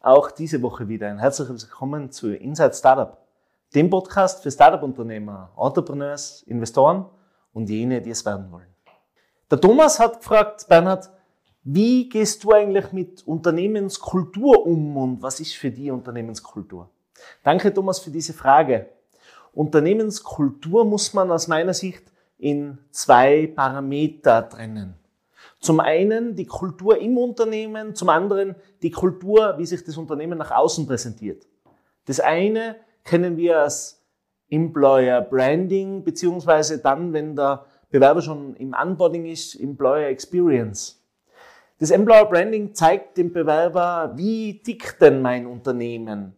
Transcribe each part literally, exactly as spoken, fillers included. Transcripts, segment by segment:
auch diese Woche wieder ein herzliches Willkommen zu Inside Startup, dem Podcast für Startup-Unternehmer, Entrepreneurs, Investoren und jene, die es werden wollen. Der Thomas hat gefragt, Bernhard, wie gehst du eigentlich mit Unternehmenskultur um und was ist für die Unternehmenskultur? Danke, Thomas, für diese Frage. Unternehmenskultur muss man aus meiner Sicht in zwei Parameter trennen. Zum einen die Kultur im Unternehmen, zum anderen die Kultur, wie sich das Unternehmen nach außen präsentiert. Das eine kennen wir als Employer Branding, beziehungsweise dann, wenn der Bewerber schon im Onboarding ist, Employer Experience. Das Employer Branding zeigt dem Bewerber, wie tickt denn mein Unternehmen?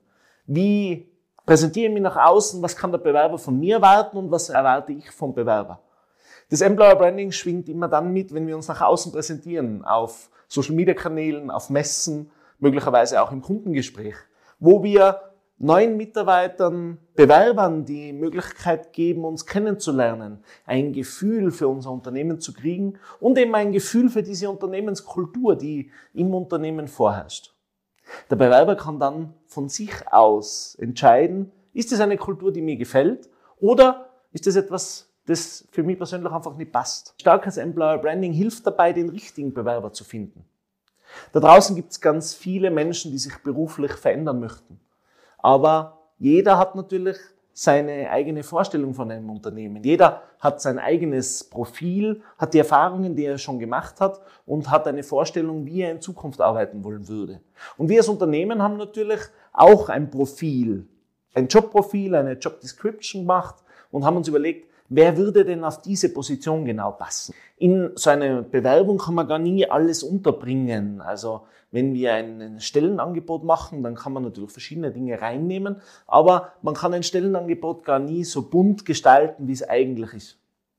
Wie präsentiere ich mich nach außen? Was kann der Bewerber von mir erwarten und was erwarte ich vom Bewerber? Das Employer Branding schwingt immer dann mit, wenn wir uns nach außen präsentieren, auf Social Media Kanälen, auf Messen, möglicherweise auch im Kundengespräch, wo wir neuen Mitarbeitern, Bewerbern die Möglichkeit geben, uns kennenzulernen, ein Gefühl für unser Unternehmen zu kriegen und eben ein Gefühl für diese Unternehmenskultur, die im Unternehmen vorherrscht. Der Bewerber kann dann von sich aus entscheiden, ist es eine Kultur, die mir gefällt oder ist es etwas, das für mich persönlich einfach nicht passt. Starkes Employer Branding hilft dabei, den richtigen Bewerber zu finden. Da draußen gibt es ganz viele Menschen, die sich beruflich verändern möchten. Aber jeder hat natürlich seine eigene Vorstellung von einem Unternehmen. Jeder hat sein eigenes Profil, hat die Erfahrungen, die er schon gemacht hat und hat eine Vorstellung, wie er in Zukunft arbeiten wollen würde. Und wir als Unternehmen haben natürlich auch ein Profil, ein Jobprofil, eine Job Description gemacht und haben uns überlegt, wer würde denn auf diese Position genau passen? In so einer Bewerbung kann man gar nie alles unterbringen. Also wenn wir ein Stellenangebot machen, dann kann man natürlich verschiedene Dinge reinnehmen, aber man kann ein Stellenangebot gar nie so bunt gestalten, wie es eigentlich ist.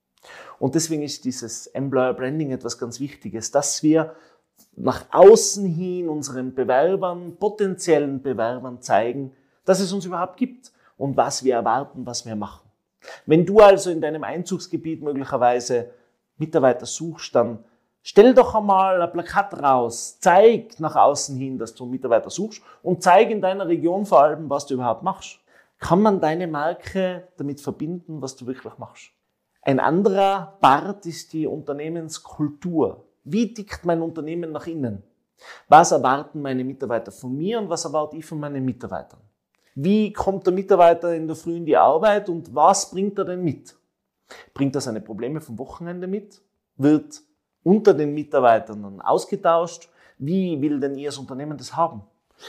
Und deswegen ist dieses Employer Branding etwas ganz Wichtiges, dass wir nach außen hin unseren Bewerbern, potenziellen Bewerbern zeigen, dass es uns überhaupt gibt und was wir erwarten, was wir machen. Wenn du also in deinem Einzugsgebiet möglicherweise Mitarbeiter suchst, dann stell doch einmal ein Plakat raus, zeig nach außen hin, dass du Mitarbeiter suchst und zeig in deiner Region vor allem, was du überhaupt machst. Kann man deine Marke damit verbinden, was du wirklich machst? Ein anderer Part ist die Unternehmenskultur. Wie tickt mein Unternehmen nach innen? Was erwarten meine Mitarbeiter von mir und was erwarte ich von meinen Mitarbeitern? Wie kommt der Mitarbeiter in der Früh in die Arbeit und was bringt er denn mit? Bringt er seine Probleme vom Wochenende mit? Wird unter den Mitarbeitern dann ausgetauscht? Wie will denn Ihr Unternehmen das haben?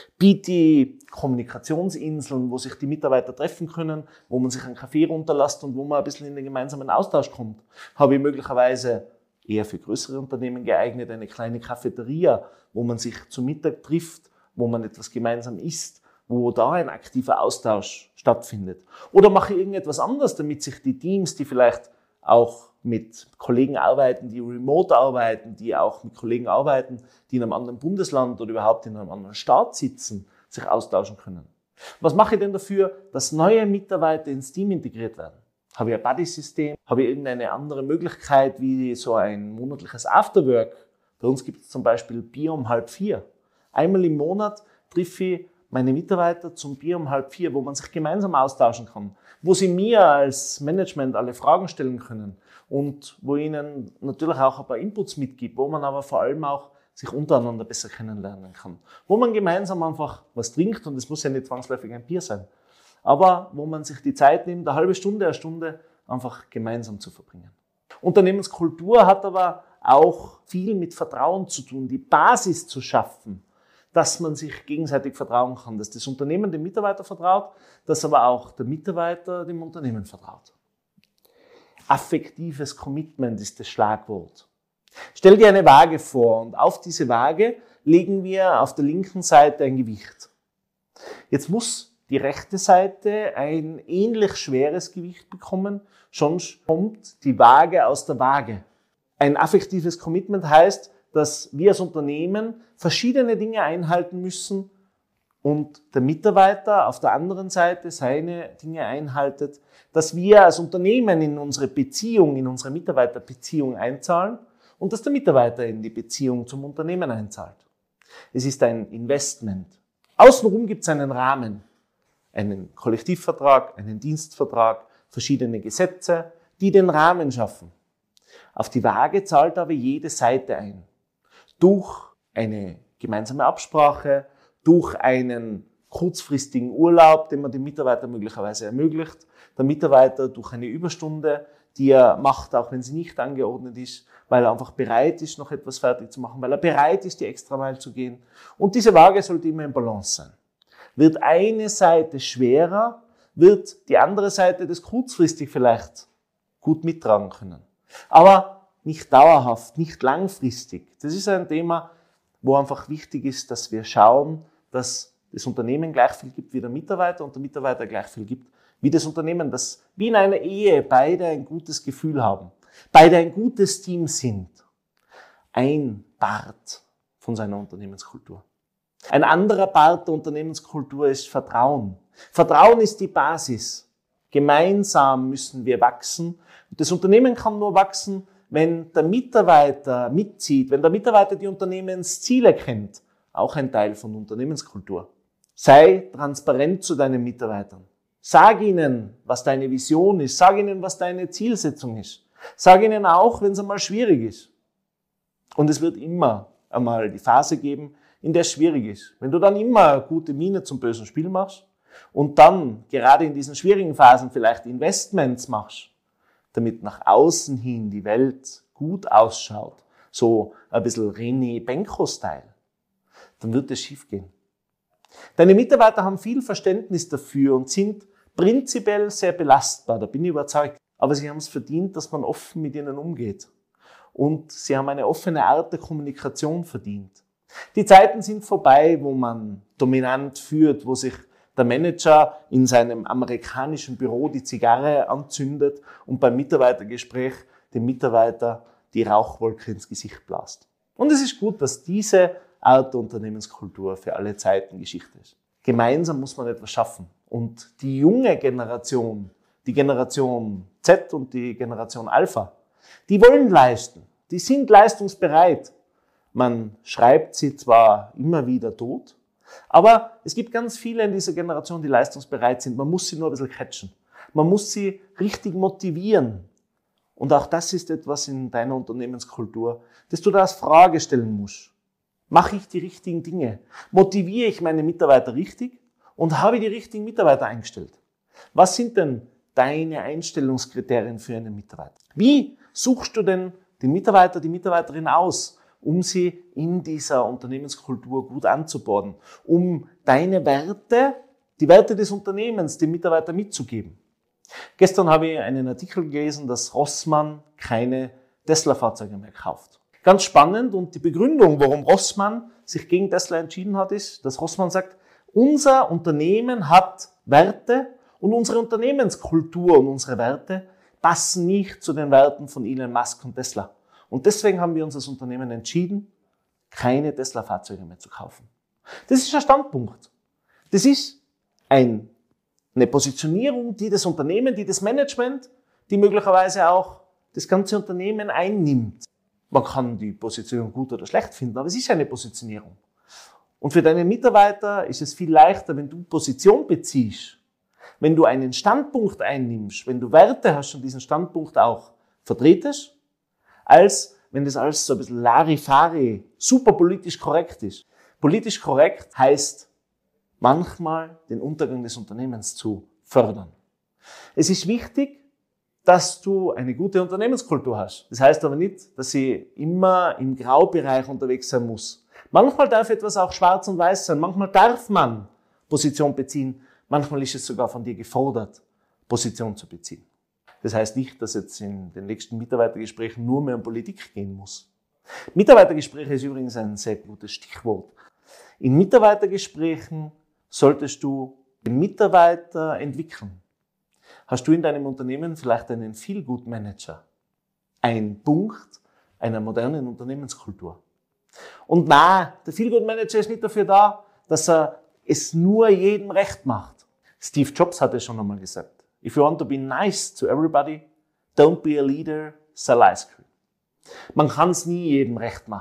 Biete Kommunikationsinseln, wo sich die Mitarbeiter treffen können, wo man sich einen Kaffee runterlässt und wo man ein bisschen in den gemeinsamen Austausch kommt. Habe ich möglicherweise eher für größere Unternehmen geeignet, eine kleine Cafeteria, wo man sich zu Mittag trifft, wo man etwas gemeinsam isst, wo da ein aktiver Austausch stattfindet. Oder mache ich irgendetwas anderes, damit sich die Teams, die vielleicht auch mit Kollegen arbeiten, die remote arbeiten, die auch mit Kollegen arbeiten, die in einem anderen Bundesland oder überhaupt in einem anderen Staat sitzen, sich austauschen können. Was mache ich denn dafür, dass neue Mitarbeiter ins Team integriert werden? Habe ich ein Buddy-System? Habe ich irgendeine andere Möglichkeit, wie so ein monatliches Afterwork? Bei uns gibt es zum Beispiel Bier um halb vier. Einmal im Monat treffe ich meine Mitarbeiter zum Bier um halb vier, wo man sich gemeinsam austauschen kann, wo sie mir als Management alle Fragen stellen können und wo ihnen natürlich auch ein paar Inputs mitgibt, wo man aber vor allem auch sich untereinander besser kennenlernen kann, wo man gemeinsam einfach was trinkt und es muss ja nicht zwangsläufig ein Bier sein, aber wo man sich die Zeit nimmt, eine halbe Stunde, eine Stunde einfach gemeinsam zu verbringen. Unternehmenskultur hat aber auch viel mit Vertrauen zu tun, die Basis zu schaffen, dass man sich gegenseitig vertrauen kann, dass das Unternehmen dem Mitarbeiter vertraut, dass aber auch der Mitarbeiter dem Unternehmen vertraut. Affektives Commitment ist das Schlagwort. Stell dir eine Waage vor und auf diese Waage legen wir auf der linken Seite ein Gewicht. Jetzt muss die rechte Seite ein ähnlich schweres Gewicht bekommen, sonst kommt die Waage aus der Waage. Ein affektives Commitment heißt, dass wir als Unternehmen verschiedene Dinge einhalten müssen und der Mitarbeiter auf der anderen Seite seine Dinge einhaltet, dass wir als Unternehmen in unsere Beziehung, in unsere Mitarbeiterbeziehung einzahlen und dass der Mitarbeiter in die Beziehung zum Unternehmen einzahlt. Es ist ein Investment. Außenrum gibt es einen Rahmen, einen Kollektivvertrag, einen Dienstvertrag, verschiedene Gesetze, die den Rahmen schaffen. Auf die Waage zahlt aber jede Seite ein. Durch eine gemeinsame Absprache, durch einen kurzfristigen Urlaub, den man dem Mitarbeiter möglicherweise ermöglicht, der Mitarbeiter durch eine Überstunde, die er macht, auch wenn sie nicht angeordnet ist, weil er einfach bereit ist, noch etwas fertig zu machen, weil er bereit ist, die Extrameile zu gehen. Und diese Waage sollte immer in Balance sein. Wird eine Seite schwerer, wird die andere Seite das kurzfristig vielleicht gut mittragen können. Aber nicht dauerhaft, nicht langfristig. Das ist ein Thema, wo einfach wichtig ist, dass wir schauen, dass das Unternehmen gleich viel gibt wie der Mitarbeiter und der Mitarbeiter gleich viel gibt wie das Unternehmen, dass wie in einer Ehe beide ein gutes Gefühl haben, beide ein gutes Team sind. Ein Part von seiner Unternehmenskultur. Ein anderer Part der Unternehmenskultur ist Vertrauen. Vertrauen ist die Basis. Gemeinsam müssen wir wachsen. Und das Unternehmen kann nur wachsen, wenn der Mitarbeiter mitzieht, wenn der Mitarbeiter die Unternehmensziele kennt. Auch ein Teil von Unternehmenskultur. Sei transparent zu deinen Mitarbeitern. Sag ihnen, was deine Vision ist. Sag ihnen, was deine Zielsetzung ist. Sag ihnen auch, wenn es einmal schwierig ist. Und es wird immer einmal die Phase geben, in der es schwierig ist. Wenn du dann immer gute Miene zum bösen Spiel machst und dann gerade in diesen schwierigen Phasen vielleicht Investments machst, damit nach außen hin die Welt gut ausschaut, so ein bisschen René Benko-Style, dann wird es schief gehen. Deine Mitarbeiter haben viel Verständnis dafür und sind prinzipiell sehr belastbar, da bin ich überzeugt. Aber sie haben es verdient, dass man offen mit ihnen umgeht. Und sie haben eine offene Art der Kommunikation verdient. Die Zeiten sind vorbei, wo man dominant führt, wo sich der Manager in seinem amerikanischen Büro die Zigarre anzündet und beim Mitarbeitergespräch dem Mitarbeiter die Rauchwolke ins Gesicht blast. Und es ist gut, dass diese Art der Unternehmenskultur für alle Zeiten Geschichte ist. Gemeinsam muss man etwas schaffen. Und die junge Generation, die Generation Z und die Generation Alpha, die wollen leisten. Die sind leistungsbereit. Man schreibt sie zwar immer wieder tot, aber es gibt ganz viele in dieser Generation, die leistungsbereit sind. Man muss sie nur ein bisschen catchen. Man muss sie richtig motivieren. Und auch das ist etwas in deiner Unternehmenskultur, das du da als Frage stellen musst. Mache ich die richtigen Dinge? Motiviere ich meine Mitarbeiter richtig? Und habe ich die richtigen Mitarbeiter eingestellt? Was sind denn deine Einstellungskriterien für einen Mitarbeiter? Wie suchst du denn den Mitarbeiter, die Mitarbeiterin aus, um sie in dieser Unternehmenskultur gut anzuborden, um deine Werte, die Werte des Unternehmens, dem Mitarbeiter mitzugeben? Gestern habe ich einen Artikel gelesen, dass Rossmann keine Tesla-Fahrzeuge mehr kauft. Ganz spannend, und die Begründung, warum Rossmann sich gegen Tesla entschieden hat, ist, dass Rossmann sagt, unser Unternehmen hat Werte und unsere Unternehmenskultur und unsere Werte passen nicht zu den Werten von Elon Musk und Tesla. Und deswegen haben wir uns als Unternehmen entschieden, keine Tesla-Fahrzeuge mehr zu kaufen. Das ist ein Standpunkt. Das ist ein, eine Positionierung, die das Unternehmen, die das Management, die möglicherweise auch das ganze Unternehmen einnimmt. Man kann die Positionierung gut oder schlecht finden, aber es ist eine Positionierung. Und für deine Mitarbeiter ist es viel leichter, wenn du Position beziehst, wenn du einen Standpunkt einnimmst, wenn du Werte hast und diesen Standpunkt auch vertretest, als wenn das alles so ein bisschen Larifari, super politisch korrekt ist. Politisch korrekt heißt manchmal den Untergang des Unternehmens zu fördern. Es ist wichtig, dass du eine gute Unternehmenskultur hast. Das heißt aber nicht, dass sie immer im Graubereich unterwegs sein muss. Manchmal darf etwas auch schwarz und weiß sein. Manchmal darf man Position beziehen. Manchmal ist es sogar von dir gefordert, Position zu beziehen. Das heißt nicht, dass jetzt in den nächsten Mitarbeitergesprächen nur mehr um Politik gehen muss. Mitarbeitergespräche ist übrigens ein sehr gutes Stichwort. In Mitarbeitergesprächen solltest du den Mitarbeiter entwickeln. Hast du in deinem Unternehmen vielleicht einen Feel-Good-Manager? Ein Punkt einer modernen Unternehmenskultur. Und nein, der Feel-Good-Manager ist nicht dafür da, dass er es nur jedem recht macht. Steve Jobs hat es schon einmal gesagt. If you want to be nice to everybody, don't be a leader, sell ice cream. Man kann es nie jedem recht machen.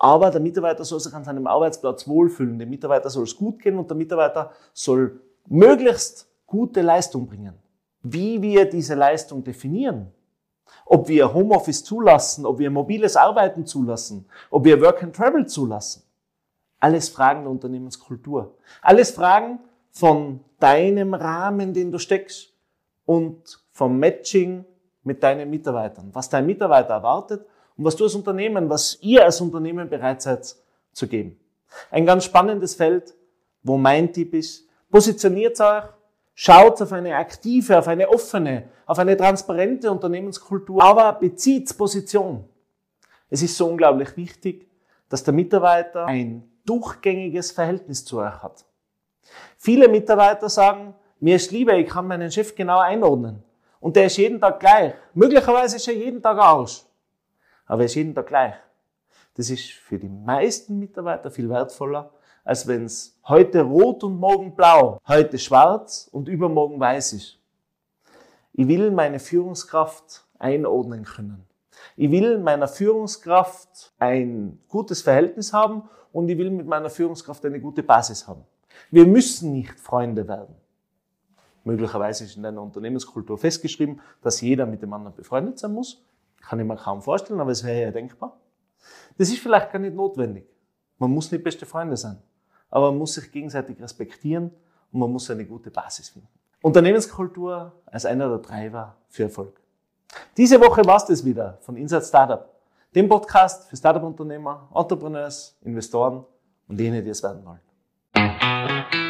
Aber der Mitarbeiter soll sich an seinem Arbeitsplatz wohlfühlen, dem Mitarbeiter soll es gut gehen und der Mitarbeiter soll möglichst gute Leistung bringen. Wie wir diese Leistung definieren, ob wir Homeoffice zulassen, ob wir mobiles Arbeiten zulassen, ob wir Work and Travel zulassen, alles Fragen der Unternehmenskultur. Alles Fragen von deinem Rahmen, den du steckst und vom Matching mit deinen Mitarbeitern. Was dein Mitarbeiter erwartet und was du als Unternehmen, was ihr als Unternehmen bereit seid zu geben. Ein ganz spannendes Feld, wo mein Tipp ist, positioniert euch, schaut auf eine aktive, auf eine offene, auf eine transparente Unternehmenskultur, aber bezieht Position. Es ist so unglaublich wichtig, dass der Mitarbeiter ein durchgängiges Verhältnis zu euch hat. Viele Mitarbeiter sagen, mir ist lieber, ich kann meinen Chef genau einordnen. Und der ist jeden Tag gleich. Möglicherweise ist er jeden Tag ein Arsch. Aber er ist jeden Tag gleich. Das ist für die meisten Mitarbeiter viel wertvoller, als wenn es heute rot und morgen blau, heute schwarz und übermorgen weiß ist. Ich will meine Führungskraft einordnen können. Ich will meiner Führungskraft ein gutes Verhältnis haben und ich will mit meiner Führungskraft eine gute Basis haben. Wir müssen nicht Freunde werden. Möglicherweise ist in deiner Unternehmenskultur festgeschrieben, dass jeder mit dem anderen befreundet sein muss. Kann ich mir kaum vorstellen, aber es wäre ja denkbar. Das ist vielleicht gar nicht notwendig. Man muss nicht beste Freunde sein. Aber man muss sich gegenseitig respektieren und man muss eine gute Basis finden. Unternehmenskultur als einer der Treiber für Erfolg. Diese Woche war es das wieder von Inside Startup, dem Podcast für Startup-Unternehmer, Entrepreneurs, Investoren und jene, die es werden wollen.